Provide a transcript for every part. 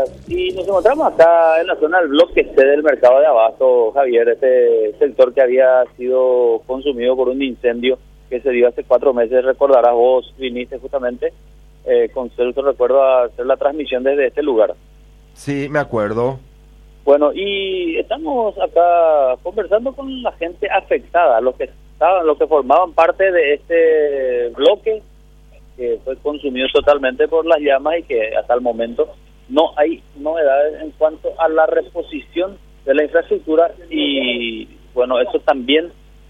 Y nos encontramos acá en la zona del bloque C del mercado de Abasto, Javier, este sector que había sido consumido por un incendio que se dio hace 4 meses. Recordarás, vos viniste justamente con Celso, recuerdo, a hacer la transmisión desde este lugar. Sí, me acuerdo. Bueno, y estamos acá conversando con la gente afectada, los que formaban parte de este bloque que fue consumido totalmente por las llamas y que hasta el momento no hay novedades en cuanto a la reposición de la infraestructura. Y bueno, eso también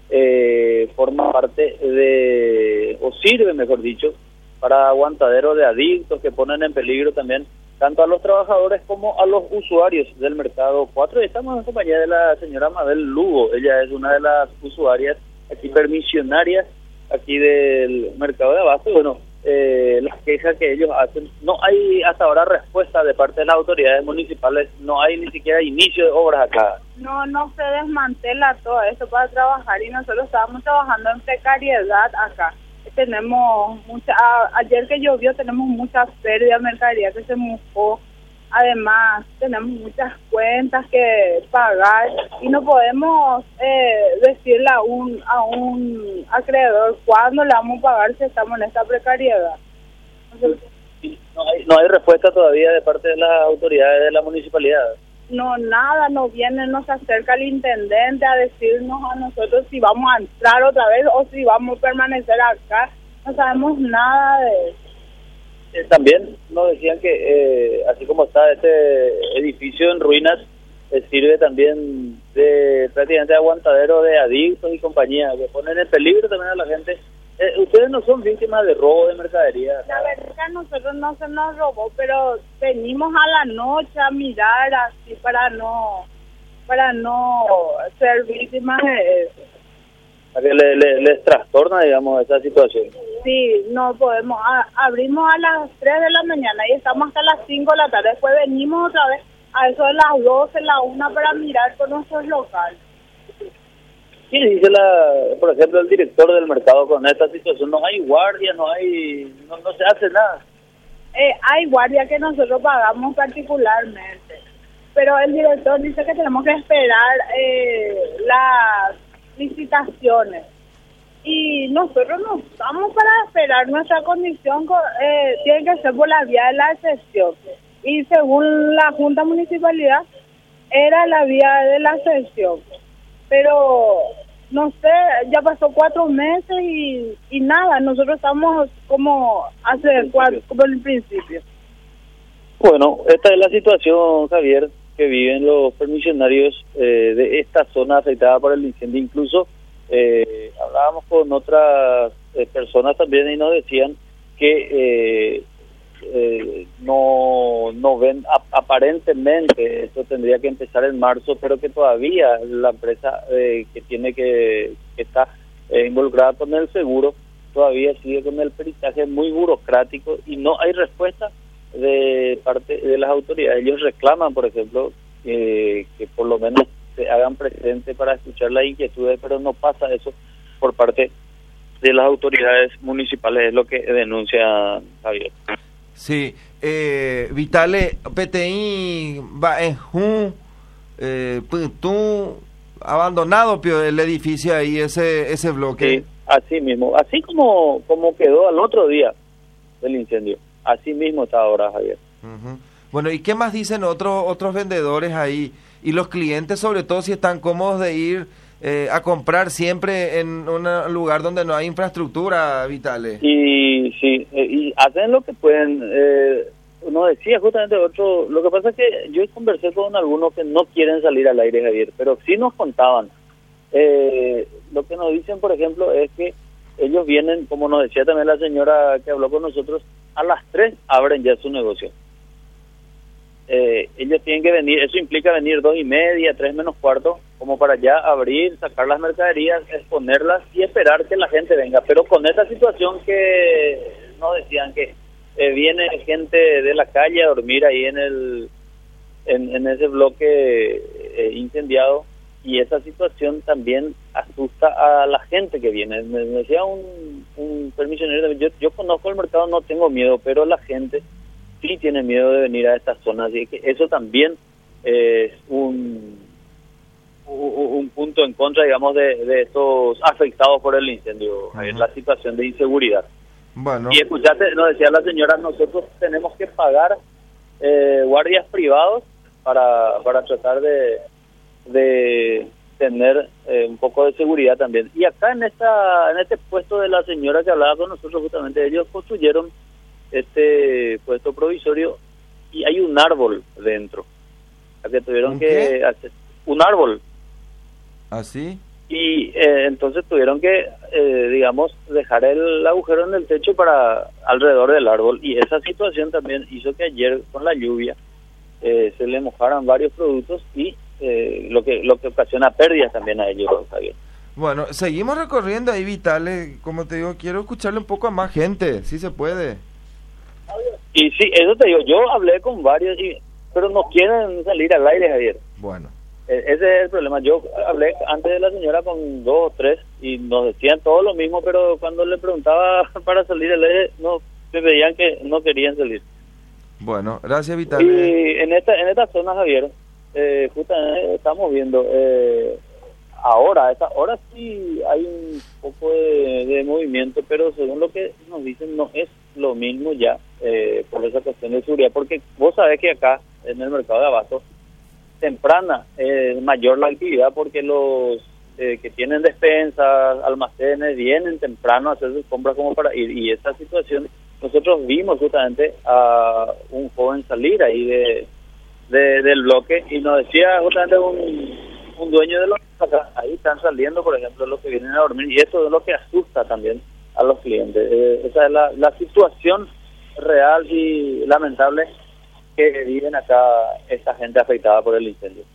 forma parte de, o sirve, mejor dicho, para aguantadero de adictos que ponen en peligro también tanto a los trabajadores como a los usuarios del mercado 4. Y estamos en compañía de la señora Mabel Lugo. Ella es una de las usuarias aquí permisionarias aquí del mercado de Abasto. Y bueno, las quejas que ellos hacen, no hay hasta ahora respuesta de parte de las autoridades municipales, no hay ni siquiera inicio de obras acá. No se desmantela todo eso para trabajar, y nosotros estábamos trabajando en precariedad acá. Tenemos ayer que llovió tenemos mucha pérdida de mercadería que se mojó. Además tenemos muchas cuentas que pagar y no podemos decirle a un acreedor cuándo le vamos a pagar si estamos en esta precariedad. Entonces, no hay respuesta todavía de parte de las autoridades de la municipalidad. No, nada, no viene, no se acerca el intendente a decirnos a nosotros si vamos a entrar otra vez o si vamos a permanecer acá. No sabemos nada de eso. También nos decían que así como está este edificio en ruinas, sirve también de prácticamente aguantadero de adictos y compañía, que ponen en peligro también a la gente. Ustedes no son víctimas de robo de mercadería. La verdad que a nosotros no se nos robó, pero venimos a la noche a mirar así para no ser víctimas de eso. ¿A que les trastorna, digamos, esa situación? Sí, no podemos. Abrimos a las 3 de la mañana y estamos hasta las 5 de la tarde. Después venimos otra vez a eso de las 12, la 1 para mirar por nuestros locales. ¿Qué dice por ejemplo, el director del mercado con esta situación? No hay guardia, no se hace nada. Hay guardia que nosotros pagamos particularmente, pero el director dice que tenemos que esperar las licitaciones y nosotros no estamos para esperar. Nuestra condición tiene que ser por la vía de la excepción, y según la Junta Municipalidad era la vía de la excepción, pero no sé, ya pasó 4 meses y nada, nosotros estamos como como en el principio. Bueno, esta es la situación, Javier, que viven los permisionarios de esta zona afectada por el incendio. Incluso hablábamos con otras personas también y nos decían que no ven aparentemente, esto tendría que empezar en marzo, pero que todavía la empresa que está involucrada con el seguro todavía sigue con el peritaje muy burocrático y no hay respuesta de parte de las autoridades. Ellos reclaman, por ejemplo, que por lo menos se hagan presente para escuchar las inquietudes, pero no pasa eso por parte de las autoridades municipales, es lo que denuncia Javier. Sí, Vitale, PTI va en tú abandonado el edificio ahí, ese bloque. Sí, así mismo, así como quedó al otro día del incendio, así mismo está ahora, Javier. Uh-huh. Bueno, ¿y qué más dicen otros vendedores ahí? Y los clientes, sobre todo, si están cómodos de ir a comprar siempre en un lugar donde no hay infraestructura, Vitale. Y sí, y hacen lo que pueden. Uno decía justamente otro, lo que pasa es que yo conversé con algunos que no quieren salir al aire, Javier, pero sí nos contaban. Lo que nos dicen, por ejemplo, es que ellos vienen, como nos decía también la señora que habló con nosotros, a las 3 abren ya su negocio. Ellos tienen que venir, eso implica venir 2:30, 3 menos cuarto, como para ya abrir, sacar las mercaderías, exponerlas y esperar que la gente venga. Pero con esa situación que nos decían que viene gente de la calle a dormir ahí en ese bloque incendiado, y esa situación también asusta a la gente que viene. Me decía un permisionero, yo conozco el mercado, no tengo miedo, pero la gente sí tienen miedo de venir a estas zonas, y que eso también es un punto en contra, digamos, de estos afectados por el incendio, la situación de inseguridad. Bueno. Y escuchaste, nos decía la señora, nosotros tenemos que pagar guardias privados para tratar de tener un poco de seguridad también. Y acá en este puesto de la señora que hablaba con nosotros, justamente ellos construyeron este puesto provisorio y hay un árbol dentro. O sea, que tuvieron que hacer un árbol. ¿Así? Y entonces tuvieron que, digamos, dejar el agujero en el techo para alrededor del árbol. Y esa situación también hizo que ayer con la lluvia se le mojaran varios productos y lo que ocasiona pérdidas también a ellos, Javier. Bueno, seguimos recorriendo ahí, Vitale. Como te digo, quiero escucarle un poco a más gente, si se puede. Y sí, eso te digo, yo hablé con varios, pero no quieren salir al aire, Javier. Bueno. Ese es el problema. Yo hablé antes de la señora con 2 o 3 y nos decían todo lo mismo, pero cuando le preguntaba para salir al aire, no, me veían que no querían salir. Bueno, gracias, Vitale. Y en esta zona, Javier, justamente estamos viendo ahora, a esta hora sí hay un poco de movimiento, pero según lo que nos dicen no es lo mismo ya por esa cuestión de seguridad, porque vos sabés que acá en el mercado de abasto temprana mayor la actividad, porque los que tienen despensas, almacenes, vienen temprano a hacer sus compras como para ir, y esa situación nosotros vimos justamente a un joven salir ahí del bloque y nos decía justamente un dueño de los acá, ahí están saliendo, por ejemplo, los que vienen a dormir, y eso es lo que asusta también a los clientes. Esa es la situación real y lamentable que viven acá esta gente afectada por el incendio.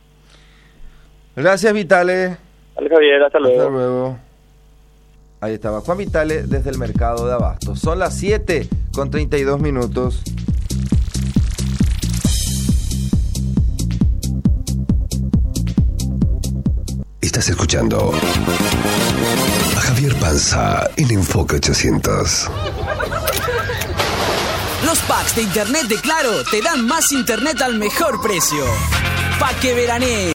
Gracias, Vitale. Dale, Javier, hasta luego. Hasta luego. Ahí estaba Juan Vitale desde el mercado de abasto. Son las 7:32. Estás escuchando a Javier Panza en Enfoque 800. Los packs de internet de Claro te dan más internet al mejor precio. Pa' que veranee.